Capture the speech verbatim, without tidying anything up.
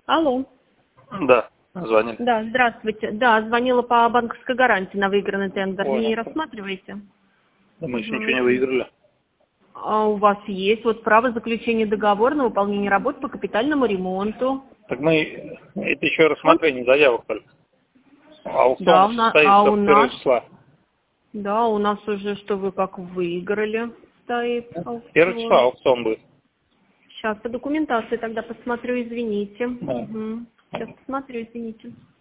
Алло. Да, звонили. Да, здравствуйте. Да, звонила по банковской гарантии на выигранный тендер. Ой, Не ну, рассматриваете? мы еще Угу. ничего не выиграли. А у вас есть вот право заключения договора на выполнение работ по капитальному ремонту. Так мы, это еще Он? рассмотрение заявок только. Да, Аукцион у нас, а состоится у с первого нас, числа. да, у нас уже, что вы как выиграли, стоит С первого числа аукцион. аукцион будет. Сейчас по документации тогда посмотрю, извините. Да. Угу. Сейчас посмотрю, извините.